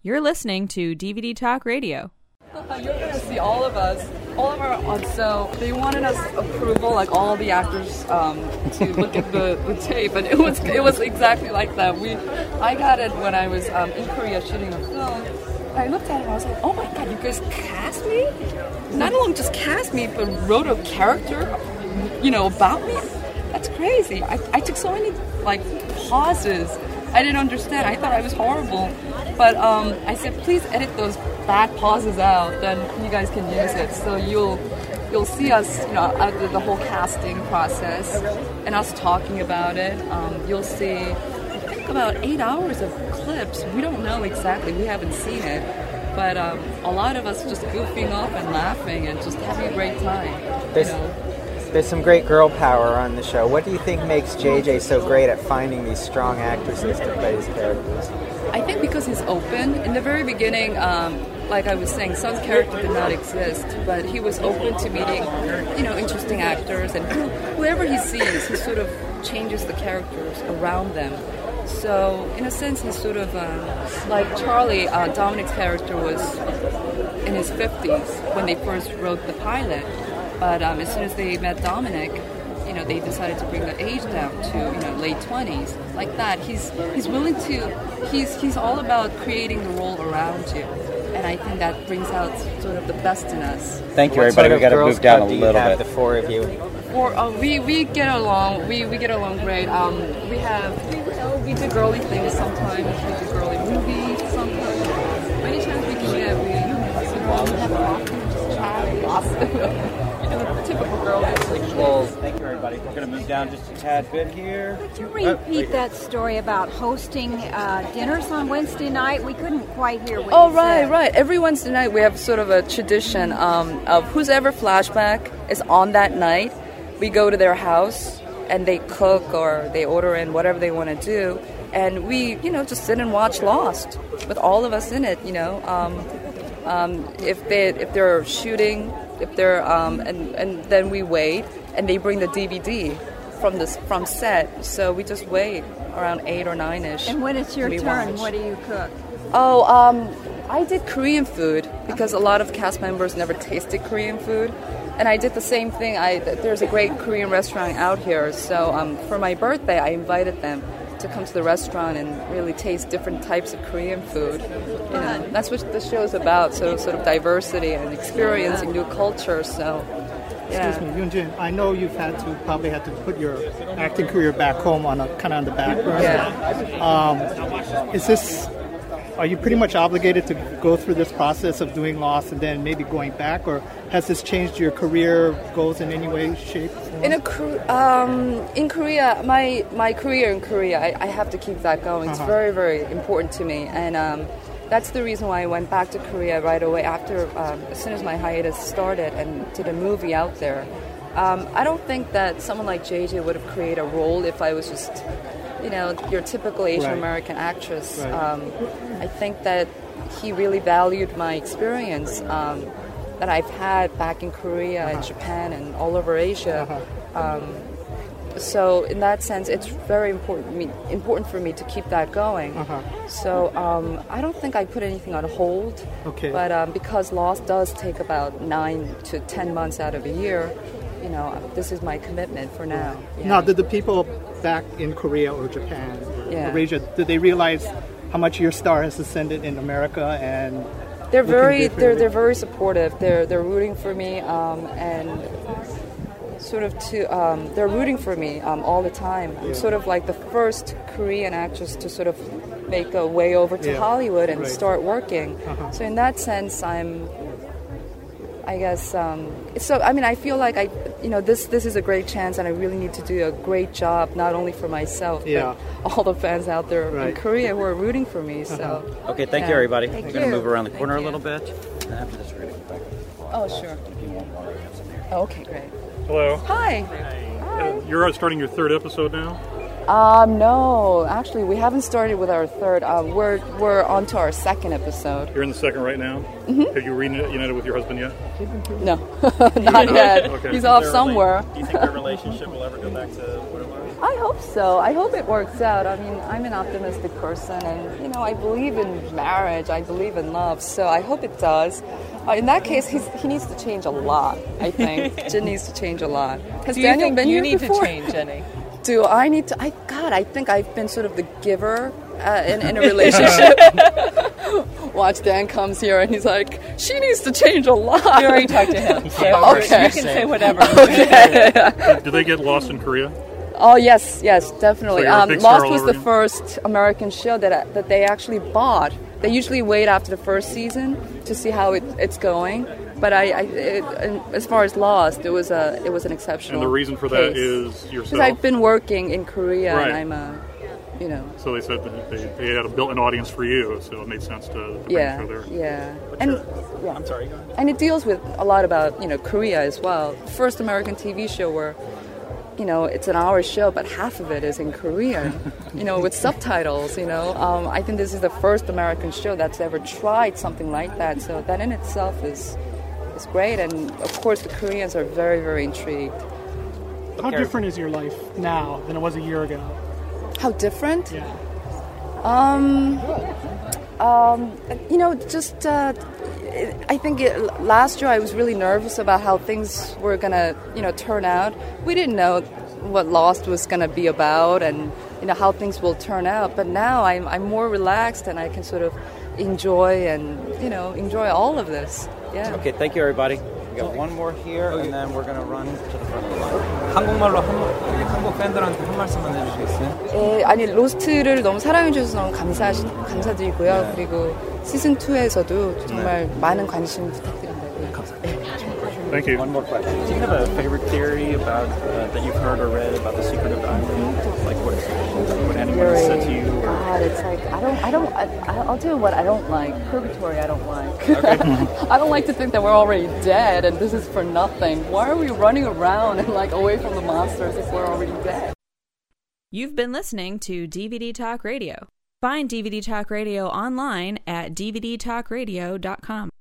You're listening to DVD Talk Radio. You're going to see all of us, all of our, so they wanted us approval, like all the actors, to look at the tape, and it was exactly like that. I got it when I was in Korea shooting a film. I looked at it and I was like, oh my god, you guys cast me? Not only just cast me, but wrote a character, about me? That's crazy. I took so many, pauses. I didn't understand. I thought I was horrible. But I said, please edit those bad pauses out, then you guys can use it. So you'll see us, after the whole casting process and us talking about it. You'll see, I think, about 8 hours of clips. We don't know exactly. We haven't seen it. But a lot of us just goofing off and laughing and just having a great time. There's some great girl power on the show. What do you think makes JJ so great at finding these strong actresses to play his characters? I think because he's open. In the very beginning, like I was saying, Sun's character did not exist, but he was open to meeting, interesting actors, and whoever he sees, he sort of changes the characters around them. So, in a sense, he's sort of like Charlie. Dominic's character was in his 50s when they first wrote the pilot, but as soon as they met Dominic, they decided to bring the age down to late 20s. Like that, he's willing to. He's all about creating the role around you, and I think that brings out sort of the best in us. Thank you, everybody. We got to move down a little bit. The four of you. We get along. We get along great. We do girly things sometimes. We do girly movies sometimes. Many times we can get we have coffee, just chat and gossip. Typical girl. Well, thank you, everybody. We're going to move down just a tad bit here. Could you repeat that story about hosting dinners on Wednesday night? We couldn't quite hear what you said. Right. Every Wednesday night we have sort of a tradition of whose ever flashback is on that night. We go to their house and they cook or they order in whatever they want to do. And we, just sit and watch Lost with all of us in it, If they're shooting... If they're and then we wait, and they bring the DVD from set, so we just wait around 8 or 9ish. And when it's your turn, what do you cook? I did Korean food because a lot of cast members never tasted Korean food, and I did the same thing. There's a great Korean restaurant out here, so for my birthday, I invited them to come to the restaurant and really taste different types of Korean food. That's what the show is about, so sort of diversity and experiencing new cultures. So, yeah. Excuse me, Yoonjin, I know you've probably had to put your acting career back home on the back burner. Yeah. Are you pretty much obligated to go through this process of doing Lost and then maybe going back, or has this changed your career goals in any way, shape, form? In Korea, my career in Korea, I have to keep that going. It's very, very important to me, and that's the reason why I went back to Korea right away after, as soon as my hiatus started, and did a movie out there. I don't think that someone like JJ would have created a role if I was just, your typical Asian American actress. Right. I think that he really valued my experience that I've had back in Korea and Japan and all over Asia. So in that sense, it's very important for me to keep that going. So I don't think I put anything on hold. Okay. But because Lost does take about 9 to 10 months out of a year, this is my commitment for now. Yeah. Now, did the people back in Korea or Japan or Asia, did they realize how much your star has ascended in America? And they're very supportive. They're rooting for me and sort of they're rooting for me all the time. I'm sort of like the first Korean actress to sort of make a way over to Hollywood and start working. So in that sense, I guess I feel like this is a great chance, and I really need to do a great job, not only for myself, but all the fans out there in Korea who are rooting for me. So okay, thank you, everybody. We're going to move around the corner a little bit. And after this, we're going to get back. Oh, sure. Oh, okay, great. Hello. Hi. You're starting your third episode now? No, actually, we haven't started with our third. We're on to our second episode. You're in the second right now? Mm-hmm. Have you reunited with your husband yet? No, not yet. Okay. He's off somewhere. Do you think their relationship will ever go back to what it was? I hope so. I hope it works out. I mean, I'm an optimistic person, and you know, I believe in marriage. I believe in love. So I hope it does. In that case, he needs to change a lot. I think Jin needs to change a lot. Has Daniel been here before? You need to change, Jenny? Do I need to? I think I've been sort of the giver in a relationship. Watch, Dan comes here and he's like, she needs to change a lot. You already talked to him. So okay. You can say whatever. Okay. Do they get lost in Korea? Oh yes, definitely. So you're a big Lost star was all the over first American show that they actually bought. They usually wait after the first season to see how it's going. But as far as Lost, it was an exceptional. And the reason for that is yourself. Because I've been working in Korea, right. and I'm So they said that they had a built-in audience for you, so it made sense to bring the show there. Yeah. And I'm sorry. Go ahead. And it deals with a lot about Korea as well. First American TV show where it's an hour show, but half of it is in Korean, with subtitles, I think this is the first American show that's ever tried something like that. So that in itself is great. And of course, the Koreans are very, very intrigued. How different is your life now than it was a year ago? How different? Yeah. I think last year I was really nervous about how things were gonna, turn out. We didn't know what Lost was gonna be about, and how things will turn out. But now I'm more relaxed, and I can sort of enjoy all of this. Yeah. Okay, thank you, everybody. We got one more here, and then we're gonna run to the front of the line. 한국말로 한국 팬들한테 한 말씀만 해주시겠어요? 아니 로스트를 너무 사랑해 주셔서 너무 감사드리고요. 그리고 시즌 2에서도 정말 많은 관심 부탁드린다고요. 감사합니다. Thank you. One more question. Do you have a favorite theory about that you've heard or read about the secret of diamond? Like what anyone has said to you? God, it's like I'll tell you what I don't like. Purgatory I don't like. Okay. I don't like to think that we're already dead and this is for nothing. Why are we running around and away from the monsters if we're already dead? You've been listening to DVD Talk Radio. Find DVD Talk Radio online at dvdtalkradio.com.